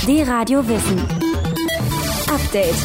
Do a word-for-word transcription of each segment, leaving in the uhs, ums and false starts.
D-Radio Wissen. Update.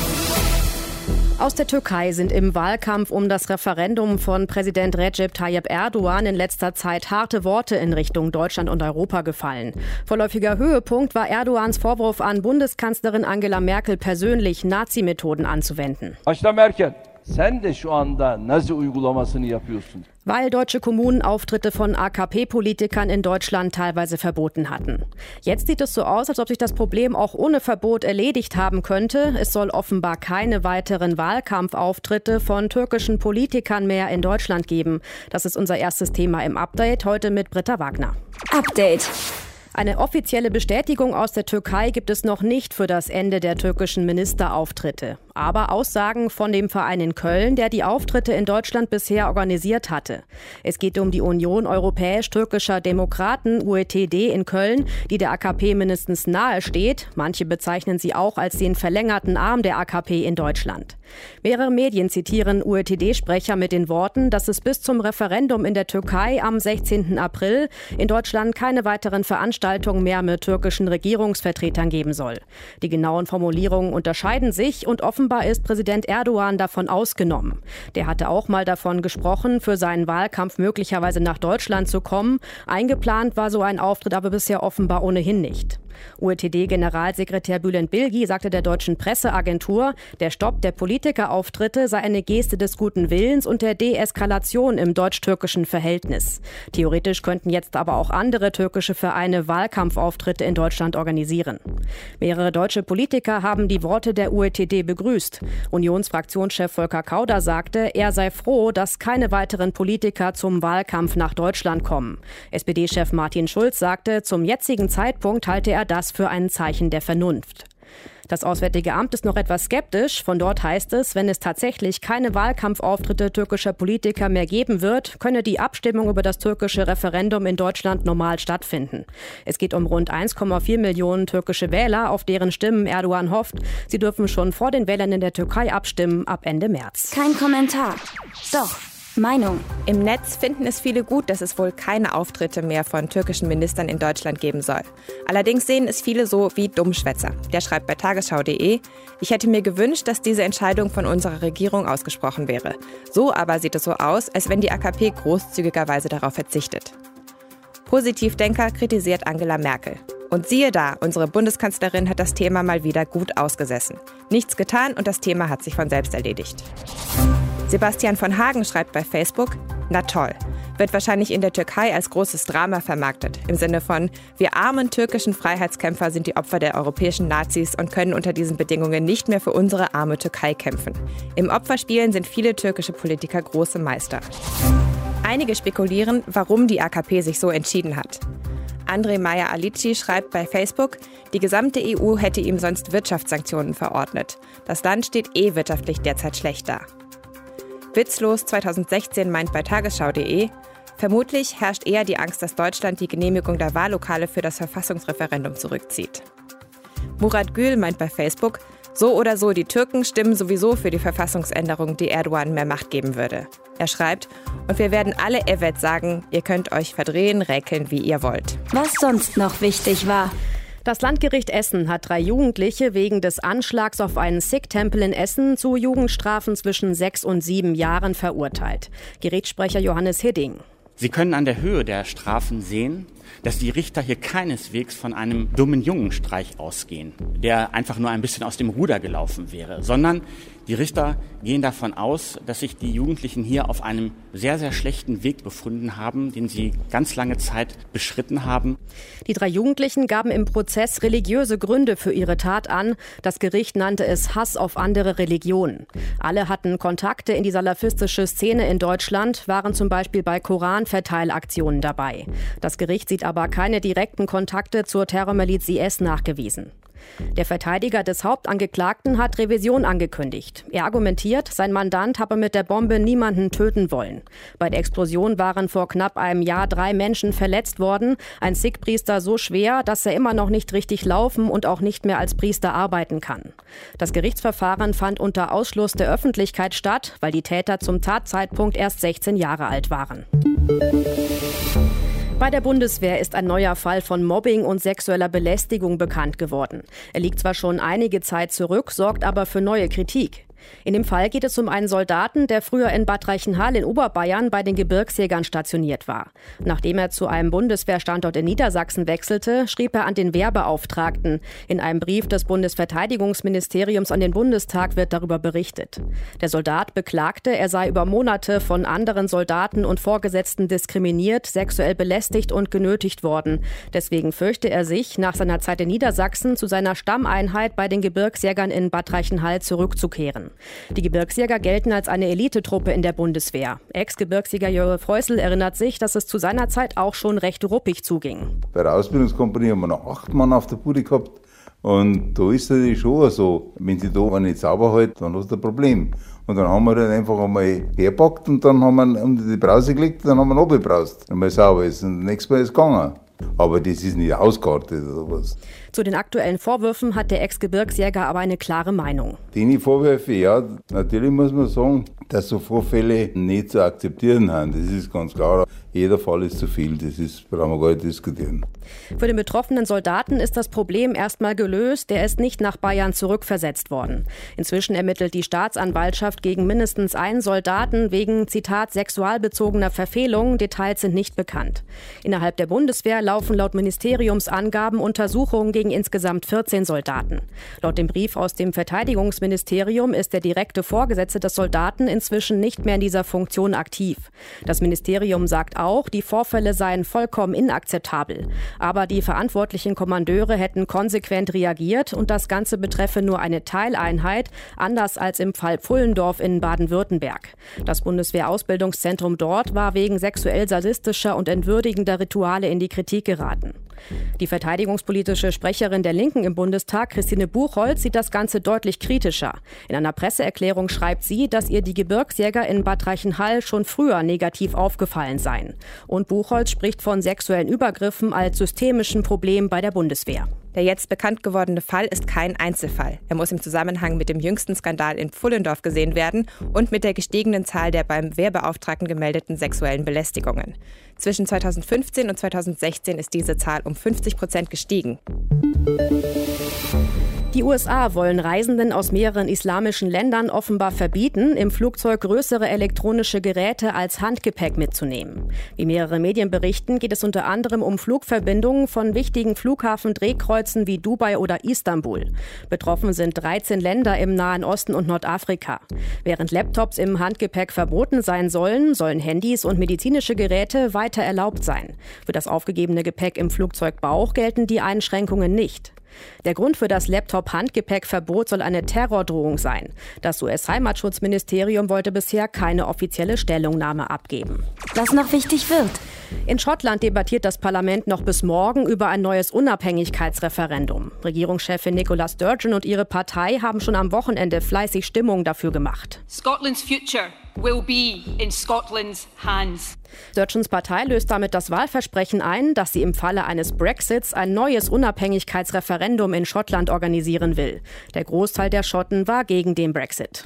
Aus der Türkei sind im Wahlkampf um das Referendum von Präsident Recep Tayyip Erdogan in letzter Zeit harte Worte in Richtung Deutschland und Europa gefallen. Vorläufiger Höhepunkt war Erdogans Vorwurf an Bundeskanzlerin Angela Merkel persönlich, Nazi-Methoden anzuwenden. Başta Merkel, sen de şu anda Nazi uygulamasını yapıyorsun. Weil deutsche Kommunen Auftritte von A K P-Politikern in Deutschland teilweise verboten hatten. Jetzt sieht es so aus, als ob sich das Problem auch ohne Verbot erledigt haben könnte. Es soll offenbar keine weiteren Wahlkampfauftritte von türkischen Politikern mehr in Deutschland geben. Das ist unser erstes Thema im Update, heute mit Britta Wagner. Update. Eine offizielle Bestätigung aus der Türkei gibt es noch nicht für das Ende der türkischen Ministerauftritte. Aber Aussagen von dem Verein in Köln, der die Auftritte in Deutschland bisher organisiert hatte. Es geht um die Union Europäisch-Türkischer Demokraten, U E T D in Köln, die der A K P mindestens nahe steht. Manche bezeichnen sie auch als den verlängerten Arm der A K P in Deutschland. Mehrere Medien zitieren U E T D-Sprecher mit den Worten, dass es bis zum Referendum in der Türkei am sechzehnten April in Deutschland keine weiteren Veranstaltungen mehr mit türkischen Regierungsvertretern geben soll. Die genauen Formulierungen unterscheiden sich und offenbar ist Präsident Erdogan davon ausgenommen. Der hatte auch mal davon gesprochen, für seinen Wahlkampf möglicherweise nach Deutschland zu kommen. Eingeplant war so ein Auftritt aber bisher offenbar ohnehin nicht. U E T D-Generalsekretär Bülent Bilgi sagte der deutschen Presseagentur, der Stopp der Politikerauftritte sei eine Geste des guten Willens und der Deeskalation im deutsch-türkischen Verhältnis. Theoretisch könnten jetzt aber auch andere türkische Vereine Wahlkampfauftritte in Deutschland organisieren. Mehrere deutsche Politiker haben die Worte der U E T D begrüßt. Unionsfraktionschef Volker Kauder sagte, er sei froh, dass keine weiteren Politiker zum Wahlkampf nach Deutschland kommen. S P D-Chef Martin Schulz sagte, zum jetzigen Zeitpunkt halte er das für ein Zeichen der Vernunft. Das Auswärtige Amt ist noch etwas skeptisch. Von dort heißt es, wenn es tatsächlich keine Wahlkampfauftritte türkischer Politiker mehr geben wird, könne die Abstimmung über das türkische Referendum in Deutschland normal stattfinden. Es geht um rund eins Komma vier Millionen türkische Wähler, auf deren Stimmen Erdogan hofft. Sie dürfen schon vor den Wählern in der Türkei abstimmen ab Ende März. Kein Kommentar. Doch. Meinung. Im Netz finden es viele gut, dass es wohl keine Auftritte mehr von türkischen Ministern in Deutschland geben soll. Allerdings sehen es viele so wie Dummschwätzer. Der schreibt bei tagesschau punkt de, ich hätte mir gewünscht, dass diese Entscheidung von unserer Regierung ausgesprochen wäre. So aber sieht es so aus, als wenn die A K P großzügigerweise darauf verzichtet. Positivdenker kritisiert Angela Merkel. Und siehe da, unsere Bundeskanzlerin hat das Thema mal wieder gut ausgesessen. Nichts getan und das Thema hat sich von selbst erledigt. Sebastian von Hagen schreibt bei Facebook, na toll, wird wahrscheinlich in der Türkei als großes Drama vermarktet. Im Sinne von, wir armen türkischen Freiheitskämpfer sind die Opfer der europäischen Nazis und können unter diesen Bedingungen nicht mehr für unsere arme Türkei kämpfen. Im Opferspielen sind viele türkische Politiker große Meister. Einige spekulieren, warum die A K P sich so entschieden hat. André Meyer-Alici schreibt bei Facebook, die gesamte E U hätte ihm sonst Wirtschaftssanktionen verordnet. Das Land steht eh wirtschaftlich derzeit schlecht da. Witzlos zweitausendsechzehn meint bei tagesschau punkt de, vermutlich herrscht eher die Angst, dass Deutschland die Genehmigung der Wahllokale für das Verfassungsreferendum zurückzieht. Murat Gül meint bei Facebook, so oder so, die Türken stimmen sowieso für die Verfassungsänderung, die Erdogan mehr Macht geben würde. Er schreibt, und wir werden alle Evet sagen, ihr könnt euch verdrehen, räkeln, wie ihr wollt. Was sonst noch wichtig war. Das Landgericht Essen hat drei Jugendliche wegen des Anschlags auf einen Sikh-Tempel in Essen zu Jugendstrafen zwischen sechs und sieben Jahren verurteilt. Gerichtssprecher Johannes Hidding. Sie können an der Höhe der Strafen sehen, dass die Richter hier keineswegs von einem dummen Jungenstreich ausgehen, der einfach nur ein bisschen aus dem Ruder gelaufen wäre, sondern die Richter gehen davon aus, dass sich die Jugendlichen hier auf einem sehr, sehr schlechten Weg befunden haben, den sie ganz lange Zeit beschritten haben. Die drei Jugendlichen gaben im Prozess religiöse Gründe für ihre Tat an. Das Gericht nannte es Hass auf andere Religionen. Alle hatten Kontakte in die salafistische Szene in Deutschland, waren zum Beispiel bei Koranverteilaktionen dabei. Das Gericht sieht aber keine direkten Kontakte zur Terrormiliz I S nachgewiesen. Der Verteidiger des Hauptangeklagten hat Revision angekündigt. Er argumentiert, sein Mandant habe mit der Bombe niemanden töten wollen. Bei der Explosion waren vor knapp einem Jahr drei Menschen verletzt worden. Ein Sikh-Priester so schwer, dass er immer noch nicht richtig laufen und auch nicht mehr als Priester arbeiten kann. Das Gerichtsverfahren fand unter Ausschluss der Öffentlichkeit statt, weil die Täter zum Tatzeitpunkt erst sechzehn Jahre alt waren. Bei der Bundeswehr ist ein neuer Fall von Mobbing und sexueller Belästigung bekannt geworden. Er liegt zwar schon einige Zeit zurück, sorgt aber für neue Kritik. In dem Fall geht es um einen Soldaten, der früher in Bad Reichenhall in Oberbayern bei den Gebirgsjägern stationiert war. Nachdem er zu einem Bundeswehrstandort in Niedersachsen wechselte, schrieb er an den Wehrbeauftragten. In einem Brief des Bundesverteidigungsministeriums an den Bundestag wird darüber berichtet. Der Soldat beklagte, er sei über Monate von anderen Soldaten und Vorgesetzten diskriminiert, sexuell belästigt und genötigt worden. Deswegen fürchte er sich, nach seiner Zeit in Niedersachsen zu seiner Stammeinheit bei den Gebirgsjägern in Bad Reichenhall zurückzukehren. Die Gebirgsjäger gelten als eine Elitetruppe in der Bundeswehr. Ex-Gebirgsjäger Jörg Freusel erinnert sich, dass es zu seiner Zeit auch schon recht ruppig zuging. Bei der Ausbildungskompanie haben wir noch acht Mann auf der Bude gehabt. Und da ist es natürlich schon so, wenn sie da nicht sauber halten, dann hast du ein Problem. Und dann haben wir dann einfach einmal hergepackt und dann haben wir unter die Brause gelegt und dann haben wir noch bebraust, wenn man sauber ist. Und nächstes Mal ist es gegangen. Aber das ist nicht ausgeartet oder was. Zu den aktuellen Vorwürfen hat der Ex-Gebirgsjäger aber eine klare Meinung. Die Vorwürfe, ja, natürlich muss man sagen, dass so Vorfälle nicht zu akzeptieren sind. Das ist ganz klar. Jeder Fall ist zu viel, das ist, brauchen wir gar nicht diskutieren. Für den betroffenen Soldaten ist das Problem erstmal gelöst. Der ist nicht nach Bayern zurückversetzt worden. Inzwischen ermittelt die Staatsanwaltschaft gegen mindestens einen Soldaten wegen, Zitat, sexualbezogener Verfehlungen. Details sind nicht bekannt. Innerhalb der Bundeswehr laufen laut Ministeriumsangaben Untersuchungen gegen insgesamt vierzehn Soldaten. Laut dem Brief aus dem Verteidigungsministerium ist der direkte Vorgesetzte des Soldaten inzwischen nicht mehr in dieser Funktion aktiv. Das Ministerium sagt auch, die Vorfälle seien vollkommen inakzeptabel. Aber die verantwortlichen Kommandeure hätten konsequent reagiert und das Ganze betreffe nur eine Teileinheit, anders als im Fall Pfullendorf in Baden-Württemberg. Das Bundeswehrausbildungszentrum dort war wegen sexuell-sadistischer und entwürdigender Rituale in die Kritik geraten. Die verteidigungspolitische Sprecherin der Linken im Bundestag, Christine Buchholz, sieht das Ganze deutlich kritischer. In einer Presseerklärung schreibt sie, dass ihr die Gebirgsjäger in Bad Reichenhall schon früher negativ aufgefallen seien. Und Buchholz spricht von sexuellen Übergriffen als systemischen Problem bei der Bundeswehr. Der jetzt bekannt gewordene Fall ist kein Einzelfall. Er muss im Zusammenhang mit dem jüngsten Skandal in Pfullendorf gesehen werden und mit der gestiegenen Zahl der beim Wehrbeauftragten gemeldeten sexuellen Belästigungen. Zwischen zweitausendfünfzehn und zweitausendsechzehn ist diese Zahl um fünfzig Prozent gestiegen. Die U S A wollen Reisenden aus mehreren islamischen Ländern offenbar verbieten, im Flugzeug größere elektronische Geräte als Handgepäck mitzunehmen. Wie mehrere Medien berichten, geht es unter anderem um Flugverbindungen von wichtigen Flughafendrehkreuzen wie Dubai oder Istanbul. Betroffen sind dreizehn Länder im Nahen Osten und Nordafrika. Während Laptops im Handgepäck verboten sein sollen, sollen Handys und medizinische Geräte weiter erlaubt sein. Für das aufgegebene Gepäck im Flugzeugbauch gelten die Einschränkungen nicht. Der Grund für das Laptop-Handgepäckverbot soll eine Terrordrohung sein. Das U S-Heimatschutzministerium wollte bisher keine offizielle Stellungnahme abgeben. Was noch wichtig wird. In Schottland debattiert das Parlament noch bis morgen über ein neues Unabhängigkeitsreferendum. Regierungschefin Nicola Sturgeon und ihre Partei haben schon am Wochenende fleißig Stimmung dafür gemacht. Scotland's future will be in Scotland's hands. Sturgeons Partei löst damit das Wahlversprechen ein, dass sie im Falle eines Brexits ein neues Unabhängigkeitsreferendum in Schottland organisieren will. Der Großteil der Schotten war gegen den Brexit.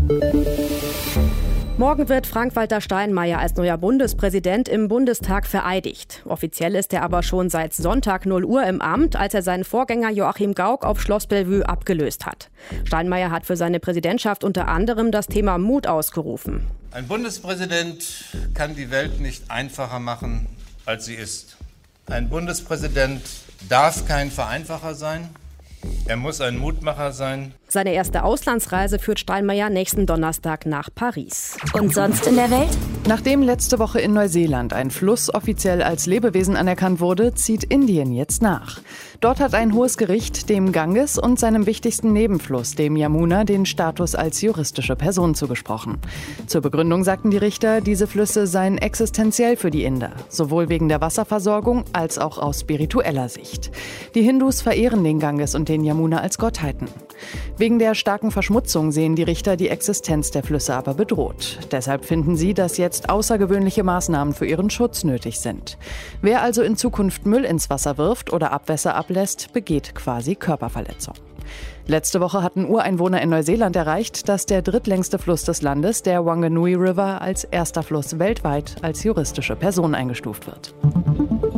Morgen wird Frank-Walter Steinmeier als neuer Bundespräsident im Bundestag vereidigt. Offiziell ist er aber schon seit Sonntag null Uhr im Amt, als er seinen Vorgänger Joachim Gauck auf Schloss Bellevue abgelöst hat. Steinmeier hat für seine Präsidentschaft unter anderem das Thema Mut ausgerufen. Ein Bundespräsident kann die Welt nicht einfacher machen, als sie ist. Ein Bundespräsident darf kein Vereinfacher sein. Er muss ein Mutmacher sein. Seine erste Auslandsreise führt Steinmeier nächsten Donnerstag nach Paris. Und sonst in der Welt? Nachdem letzte Woche in Neuseeland ein Fluss offiziell als Lebewesen anerkannt wurde, zieht Indien jetzt nach. Dort hat ein hohes Gericht dem Ganges und seinem wichtigsten Nebenfluss, dem Yamuna, den Status als juristische Person zugesprochen. Zur Begründung sagten die Richter, diese Flüsse seien existenziell für die Inder, sowohl wegen der Wasserversorgung als auch aus spiritueller Sicht. Die Hindus verehren den Ganges und den Yamuna als Gottheiten. Wegen der starken Verschmutzung sehen die Richter die Existenz der Flüsse aber bedroht. Deshalb finden sie, dass jetzt außergewöhnliche Maßnahmen für ihren Schutz nötig sind. Wer also in Zukunft Müll ins Wasser wirft oder Abwässer ablässt, begeht quasi Körperverletzung. Letzte Woche hatten Ureinwohner in Neuseeland erreicht, dass der drittlängste Fluss des Landes, der Wanganui River, als erster Fluss weltweit als juristische Person eingestuft wird.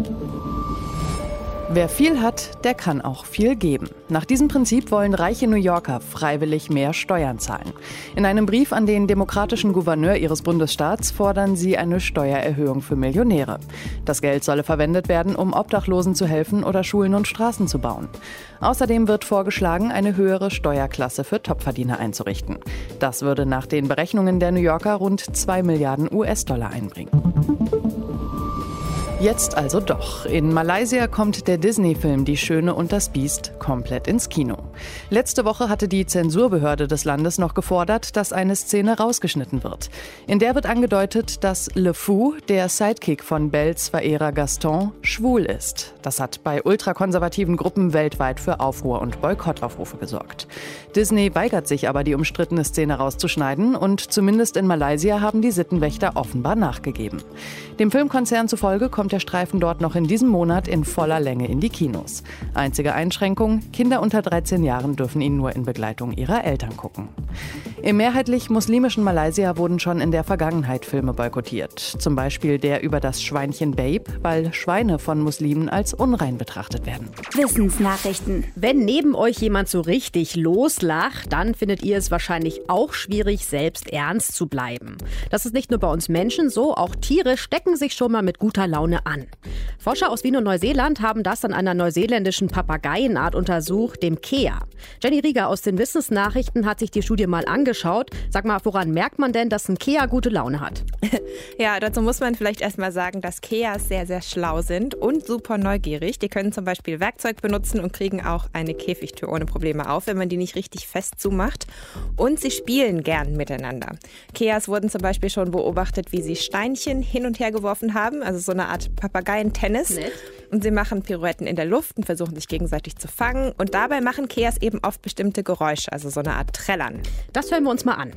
Wer viel hat, der kann auch viel geben. Nach diesem Prinzip wollen reiche New Yorker freiwillig mehr Steuern zahlen. In einem Brief an den demokratischen Gouverneur ihres Bundesstaats fordern sie eine Steuererhöhung für Millionäre. Das Geld solle verwendet werden, um Obdachlosen zu helfen oder Schulen und Straßen zu bauen. Außerdem wird vorgeschlagen, eine höhere Steuerklasse für Topverdiener einzurichten. Das würde nach den Berechnungen der New Yorker rund zwei Milliarden U S-Dollar einbringen. Jetzt also doch. In Malaysia kommt der Disney-Film Die Schöne und das Biest komplett ins Kino. Letzte Woche hatte die Zensurbehörde des Landes noch gefordert, dass eine Szene rausgeschnitten wird. In der wird angedeutet, dass Le Fou, der Sidekick von Belles Verehrer Gaston, schwul ist. Das hat bei ultrakonservativen Gruppen weltweit für Aufruhr und Boykottaufrufe gesorgt. Disney weigert sich aber, die umstrittene Szene rauszuschneiden und zumindest in Malaysia haben die Sittenwächter offenbar nachgegeben. Dem Filmkonzern zufolge kommt der Streifen dort noch in diesem Monat in voller Länge in die Kinos. Einzige Einschränkung: Kinder unter dreizehn Jahren dürfen ihn nur in Begleitung ihrer Eltern gucken. Im mehrheitlich muslimischen Malaysia wurden schon in der Vergangenheit Filme boykottiert. Zum Beispiel der über das Schweinchen Babe, weil Schweine von Muslimen als unrein betrachtet werden. Wissensnachrichten. Wenn neben euch jemand so richtig loslacht, dann findet ihr es wahrscheinlich auch schwierig, selbst ernst zu bleiben. Das ist nicht nur bei uns Menschen so, auch Tiere stecken sich schon mal mit guter Laune an. Forscher aus Wien und Neuseeland haben das an einer neuseeländischen Papageienart untersucht, dem Kea. Jenny Rieger aus den Wissensnachrichten hat sich die Studie mal angeschaut. Sag mal, woran merkt man denn, dass ein Kea gute Laune hat? Ja, dazu muss man vielleicht erstmal sagen, dass Keas sehr, sehr schlau sind und super neugierig. Die können zum Beispiel Werkzeug benutzen und kriegen auch eine Käfigtür ohne Probleme auf, wenn man die nicht richtig fest zumacht. Und sie spielen gern miteinander. Keas wurden zum Beispiel schon beobachtet, wie sie Steinchen hin und her geworfen haben, also so eine Art Papageien-Tennis. Nett. Und sie machen Pirouetten in der Luft und versuchen sich gegenseitig zu fangen. Und dabei machen Keas eben oft bestimmte Geräusche, also so eine Art Trällern. Das hören wir uns mal an.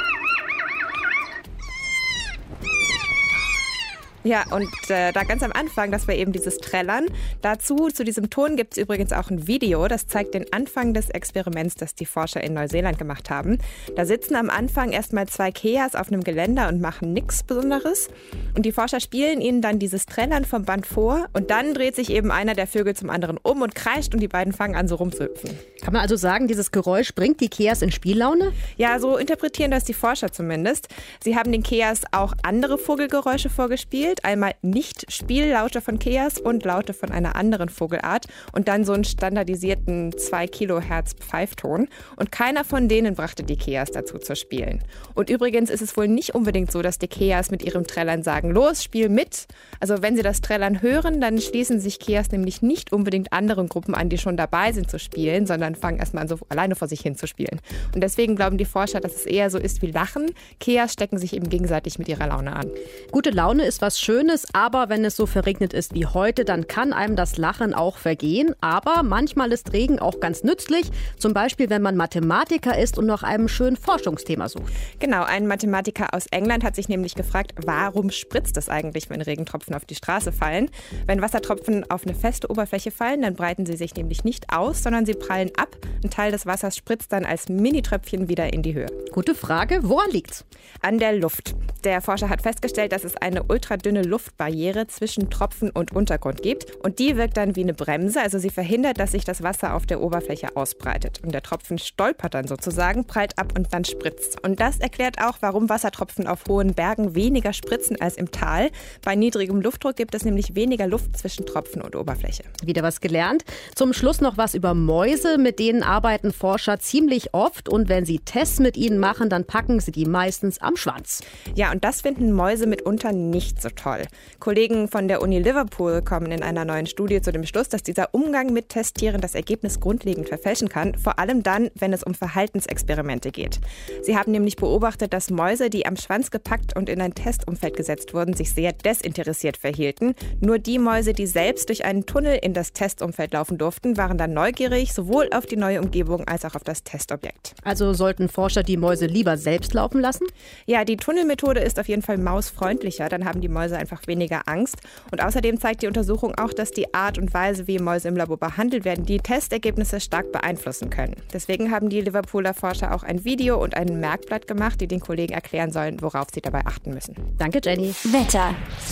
Ja, und äh, da ganz am Anfang, das war eben dieses Trällern. Dazu, zu diesem Ton gibt es übrigens auch ein Video, das zeigt den Anfang des Experiments, das die Forscher in Neuseeland gemacht haben. Da sitzen am Anfang erstmal zwei Keas auf einem Geländer und machen nichts Besonderes. Und die Forscher spielen ihnen dann dieses Trällern vom Band vor und dann dreht sich eben einer der Vögel zum anderen um und kreischt und die beiden fangen an so rumzuhüpfen. Kann man also sagen, dieses Geräusch bringt die Keas in Spiellaune? Ja, so interpretieren das die Forscher zumindest. Sie haben den Keas auch andere Vogelgeräusche vorgespielt. Einmal Nicht-Spiellaute von Keas und Laute von einer anderen Vogelart und dann so einen standardisierten zwei Kilohertz Pfeifton. Und keiner von denen brachte die Keas dazu zu spielen. Und übrigens ist es wohl nicht unbedingt so, dass die Keas mit ihrem Trällern sagen, los, spiel mit. Also wenn sie das Trällern hören, dann schließen sich Keas nämlich nicht unbedingt anderen Gruppen an, die schon dabei sind zu spielen, sondern fangen erstmal an, so alleine vor sich hin zu spielen. Und deswegen glauben die Forscher, dass es eher so ist wie Lachen. Keas stecken sich eben gegenseitig mit ihrer Laune an. Gute Laune ist was Schönes, aber wenn es so verregnet ist wie heute, dann kann einem das Lachen auch vergehen. Aber manchmal ist Regen auch ganz nützlich, zum Beispiel wenn man Mathematiker ist und nach einem schönen Forschungsthema sucht. Genau, ein Mathematiker aus England hat sich nämlich gefragt, warum spritzt es eigentlich, wenn Regentropfen auf die Straße fallen? Wenn Wassertropfen auf eine feste Oberfläche fallen, dann breiten sie sich nämlich nicht aus, sondern sie prallen ab. Ein Teil des Wassers spritzt dann als Mini-Tröpfchen wieder in die Höhe. Gute Frage, woran liegt's? An der Luft. Der Forscher hat festgestellt, dass es eine ultradünne Luftbarriere zwischen Tropfen und Untergrund gibt. Und die wirkt dann wie eine Bremse, also sie verhindert, dass sich das Wasser auf der Oberfläche ausbreitet. Und der Tropfen stolpert dann sozusagen, prallt ab und dann spritzt. Und das erklärt auch, warum Wassertropfen auf hohen Bergen weniger spritzen als im Tal. Bei niedrigem Luftdruck gibt es nämlich weniger Luft zwischen Tropfen und Oberfläche. Wieder was gelernt. Zum Schluss noch was über Mäuse. Mit denen arbeiten Forscher ziemlich oft. Und wenn sie Tests mit ihnen machen, dann packen sie die meistens am Schwanz. Ja, und das finden Mäuse mitunter nicht so toll. Kollegen von der Uni Liverpool kommen in einer neuen Studie zu dem Schluss, dass dieser Umgang mit Testtieren das Ergebnis grundlegend verfälschen kann, vor allem dann, wenn es um Verhaltensexperimente geht. Sie haben nämlich beobachtet, dass Mäuse, die am Schwanz gepackt und in ein Testumfeld gesetzt wurden, sich sehr desinteressiert verhielten. Nur die Mäuse, die selbst durch einen Tunnel in das Testumfeld laufen durften, waren dann neugierig, sowohl auf die neue Umgebung als auch auf das Testobjekt. Also sollten Forscher die Mäuse lieber selbst laufen lassen? Ja, die Tunnelmethode ist auf jeden Fall mausfreundlicher, dann haben die Mäuse einfach weniger Angst. Und außerdem zeigt die Untersuchung auch, dass die Art und Weise, wie Mäuse im Labor behandelt werden, die Testergebnisse stark beeinflussen können. Deswegen haben die Liverpooler Forscher auch ein Video und ein Merkblatt gemacht, die den Kollegen erklären sollen, worauf sie dabei achten müssen. Danke, Jenny. Wetter.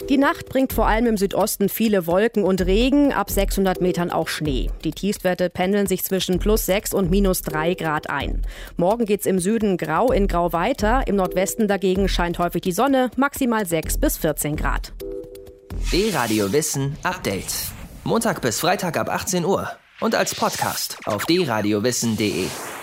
Die Nacht bringt vor allem im Südosten viele Wolken und Regen, ab sechshundert Metern auch Schnee. Die Tiefstwerte pendeln sich zwischen plus sechs und minus drei Grad ein. Morgen geht's im Süden grau in grau weiter, im Nordwesten dagegen scheint häufig die Sonne, maximal sechs bis vierzehn Grad. D-Radio Wissen Update. Montag bis Freitag ab achtzehn Uhr und als Podcast auf d radio wissen punkt de.